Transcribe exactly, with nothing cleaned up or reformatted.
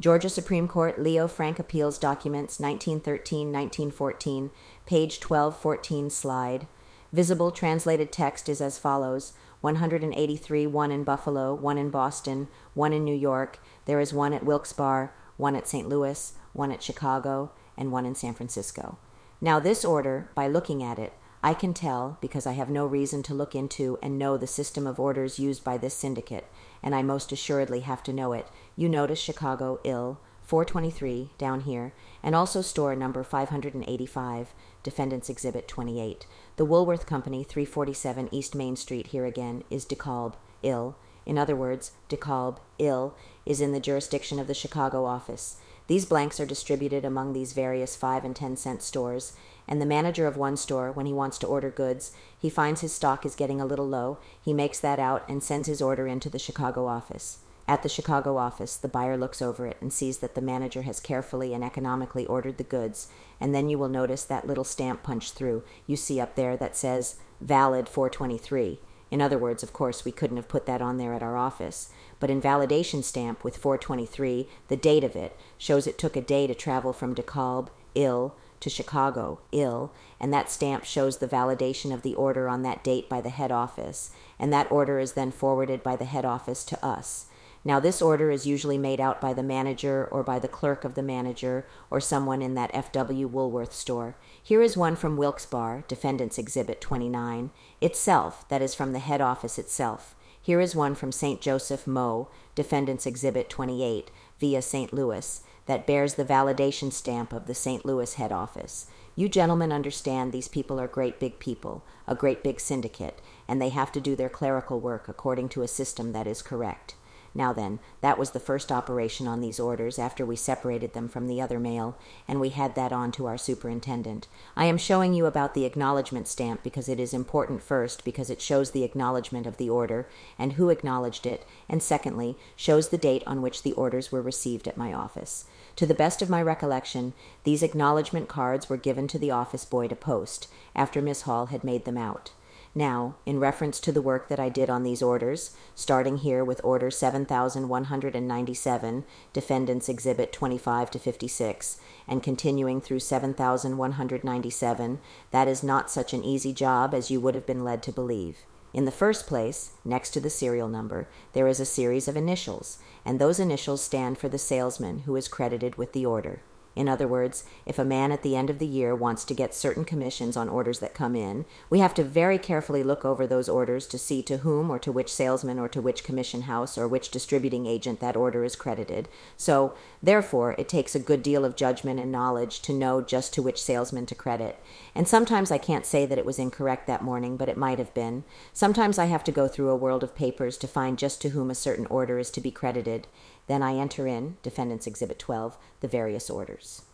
Georgia Supreme Court Leo Frank Appeals Documents nineteen thirteen to nineteen fourteen, page twelve fourteen slide. Visible translated text is as follows. one hundred eighty-three, one in Buffalo, one in Boston, one in New York. There is one at Wilkes-Barre, one at Saint Louis, one at Chicago, and one in San Francisco. Now this order, by looking at it, I can tell, because I have no reason to look into and know the system of orders used by this syndicate, and I most assuredly have to know it. You notice Chicago, Ill, four twenty-three, down here, and also store number five hundred eighty-five, Defendant's Exhibit twenty-eight. The Woolworth Company, three forty-seven East Main Street, here again, is DeKalb, Ill. In other words, DeKalb, Ill, is in the jurisdiction of the Chicago office. These blanks are distributed among these various five and ten cent stores, and the manager of one store, when he wants to order goods, he finds his stock is getting a little low, he makes that out and sends his order into the Chicago office. At the Chicago office, the buyer looks over it and sees that the manager has carefully and economically ordered the goods, and then you will notice that little stamp punched through you see up there that says, Valid four twenty-three. In other words, of course, we couldn't have put that on there at our office, but in validation stamp with four twenty-three, the date of it shows it took a day to travel from DeKalb, Ill, to Chicago, Ill, and that stamp shows the validation of the order on that date by the head office, and that order is then forwarded by the head office to us. Now, this order is usually made out by the manager or by the clerk of the manager or someone in that F W Woolworth store. Here is one from Wilkes-Barre, Defendant's Exhibit twenty-nine, itself, that is from the head office itself. Here is one from Saint Joseph Mo, Defendant's Exhibit twenty-eight, via Saint Louis, that bears the validation stamp of the Saint Louis head office. You gentlemen understand these people are great big people, a great big syndicate, and they have to do their clerical work according to a system that is correct. Now then, that was the first operation on these orders after we separated them from the other mail, and we had that on to our superintendent. I am showing you about the acknowledgement stamp because it is important first, because it shows the acknowledgement of the order and who acknowledged it, and secondly, shows the date on which the orders were received at my office. To the best of my recollection, these acknowledgement cards were given to the office boy to post, after Miss Hall had made them out. Now, in reference to the work that I did on these orders, starting here with Order seven thousand one hundred ninety-seven, Defendant's Exhibit twenty-five to fifty-six, and continuing through seven thousand one hundred ninety-seven, that is not such an easy job as you would have been led to believe. In the first place, next to the serial number, there is a series of initials, and those initials stand for the salesman who is credited with the order. In other words, if a man at the end of the year wants to get certain commissions on orders that come in, we have to very carefully look over those orders to see to whom or to which salesman or to which commission house or which distributing agent that order is credited. So, therefore, it takes a good deal of judgment and knowledge to know just to which salesman to credit. And sometimes I can't say that it was incorrect that morning, but it might have been. Sometimes I have to go through a world of papers to find just to whom a certain order is to be credited. Then I enter in, Defendant's Exhibit twelve, the various orders.